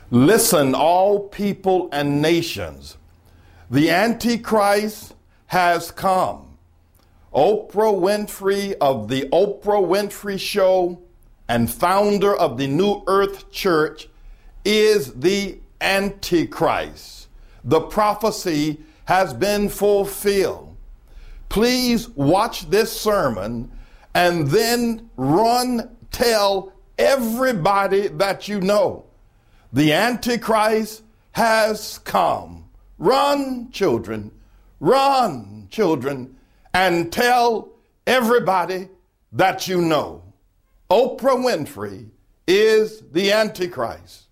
Listen, all people and nations, the Antichrist has come. Oprah Winfrey of the Oprah Winfrey Show and founder of the New Earth Church is the Antichrist. The prophecy has been fulfilled. Please watch this sermon and then run tell everybody that you know. The Antichrist has come. Run, children, and tell everybody that you know. Oprah Winfrey is the Antichrist.